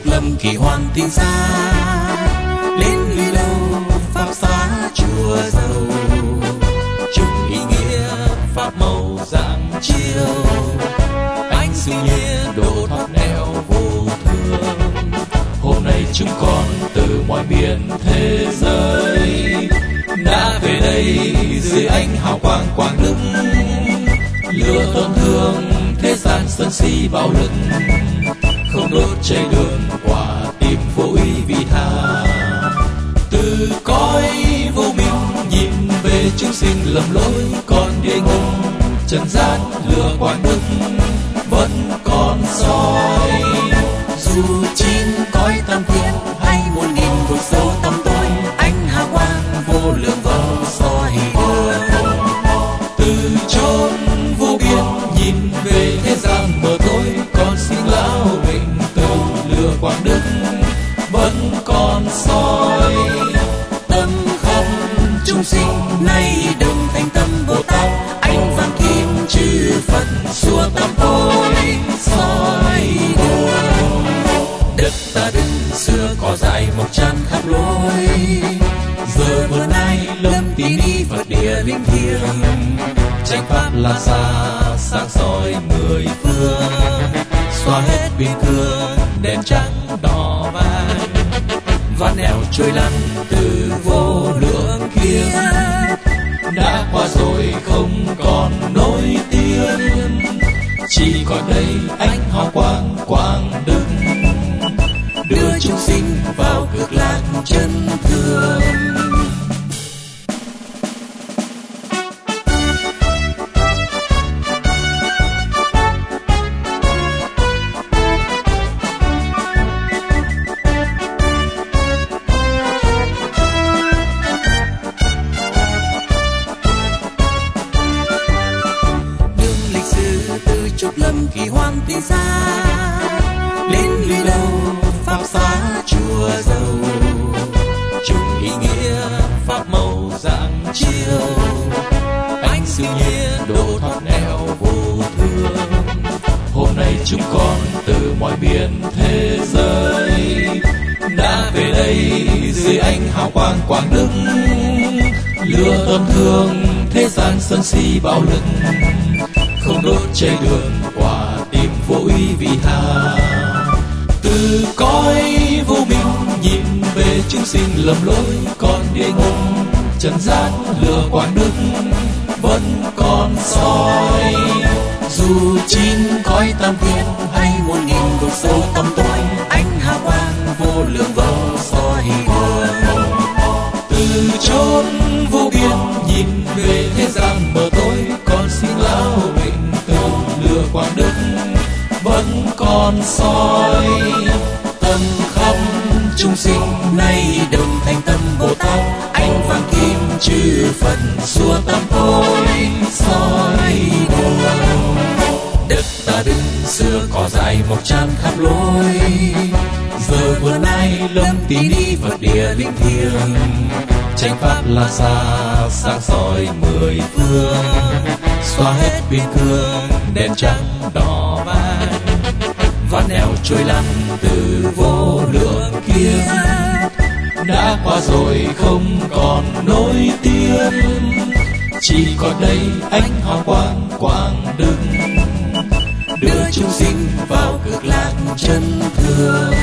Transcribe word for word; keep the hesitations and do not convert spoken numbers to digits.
lâm kỳ hoàn thiên xa, lên lùi lâu pháp xá chùa dầu, chung ý nghĩa pháp màu dạng chiều, anh siêu nhiên độ thoát nghèo vô thương. Hôm nay chúng con từ mọi miền thế giới đã về đây dưới ánh hào quang quang đức, lửa tổn thương thế gian sân si bạo lực, không đốt cháy đường quả tim vô ý vị tha. Từ cõi vô minh nhìn về chúng sinh lầm lỗi, còn địa ngục trần gian lửa quang đức vẫn còn soi. Dù chín cõi tam thiên hay muôn nghìn vực sâu tăm tối, ánh hào quang vô lượng vầng soi đường. Từ chốn vô biên nhìn về thế gian mờ tối, còn sinh lão bệnh từ lửa quang đức vẫn còn soi. Tâm khắp chúng sinh nay đồng thành tâm Bồ Tát, ánh vàng kim chư Phật xua tam tối soi đường. Đất ta đứng xưa cỏ dại mọc tràn khắp lối, giờ vừa nay lâm tín y Phật địa linh thiêng, chánh pháp là xa sáng soi mười phương, xóa hết biên cương đèn trắng đỏ vàng, ván nẻo trôi lăn từ vô lượng kiếp, đã qua rồi không còn nối tiếng, chỉ còn đây ánh hào quang quang đức, đưa chúng sinh vào cực lạc chân thường. Chúc lâm kỳ hoàn thiên xa, lên lùi lâu pháp xá chùa dầu, chung ý nghĩa pháp màu dạng chiều, anh siêu nhiên độ thoát nghèo vô thương. Hôm nay chúng con từ mọi miền thế giới đã về đây dưới ánh hào quang quang đức, lửa tổn thương thế gian sân si bạo lực, không đốt cháy đường quả tim vô ý vị tha. Từ cõi vô minh nhìn về chúng sinh lầm lỗi, còn địa ngục trần gian lửa quang đức vẫn còn soi. Dù chín cõi tam thiên hay muôn nghìn vực sâu tăm tối, ánh hào quang vô lượng vầng soi đường. Từ chốn vô biên nhìn về thế gian mờ tối, còn sinh lão bệnh từ lửa quang đức vẫn còn soi. Tâm khắp chúng sinh nay đồng thành tâm Bồ Tát, ánh vàng kim chư Phật xua tam tối soi đường. Đất ta đứng xưa cỏ dại mọc tràn khắp lối, giờ vừa nay lâm tín y Phật địa linh thiêng, chánh pháp là xa sáng soi mười phương, xóa hết biên cương đèn trắng đỏ vàng, ván nẻo trôi lăn từ vô lượng kiếp, đã qua rồi không còn nối tiếng, chỉ còn đây ánh hào quang quang đức, đưa chúng sinh vào cực lạc chân thường.